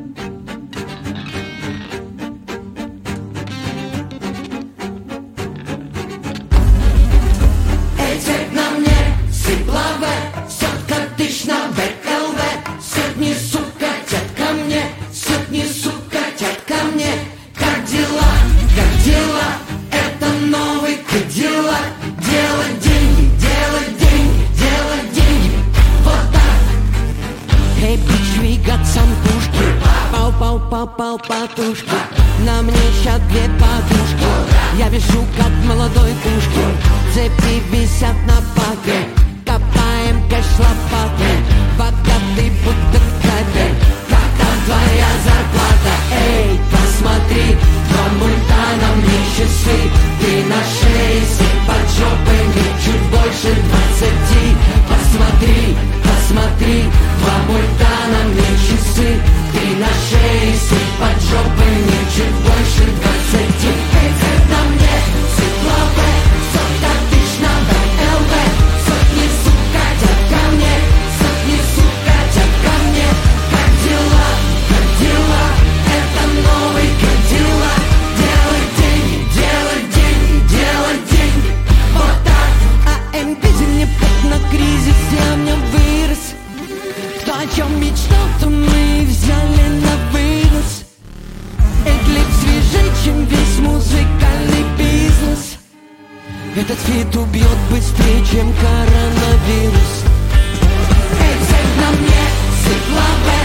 Пау-пау потушки, на мне ща две подушки. Я вешу как молодой пушки, цепи висят на паке. Копаем кэш лопатой, богатый будто в капе. Как там твоя зарплата? Эй, посмотри, два мульта на мне часы. Ты на шее, сеть под жопой, мне чуть больше 20. Посмотри, посмотри, два мульта на мне часы. Ты на шее, сеть под жопой, мне чуть больше 20. Эй, цепь на мне, светловая, сотка тысяч на БЛВ. Сотни, сука, тят ко мне, сотни, сука, тят ко мне. Как дела, как дела, это новый Кадиллак. Делай деньги, делай деньги, делай деньги, вот так. АМ видел мне путь на кризис, я в нем вырос. Кто о чем мечтал, то мы взяли на вынос. Эдлип свежее, чем весь музыкальный бизнес. Этот фит убьет быстрее, чем коронавирус. Эй, цепь на мне, светловая,